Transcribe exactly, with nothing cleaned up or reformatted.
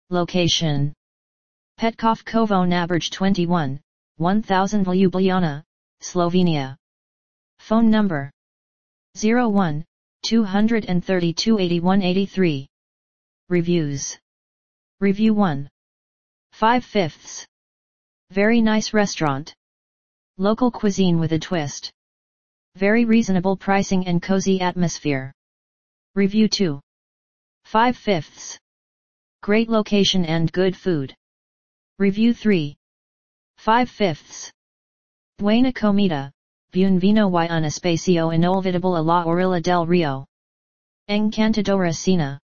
Location: Petkovkovo Naberge twenty-one, one thousand Ljubljana, Slovenia. Phone number: zero one, two thirty-two, eighty-one eighty-three. Reviews. Review one. five fifths. Very nice restaurant. Local cuisine with a twist. Very reasonable pricing and cozy atmosphere. Review two. five fifths. Great location and good food. Review three. five fifths. Buena comida, buenvino y un espacio inolvidable a la orilla del río. Encantadora cena.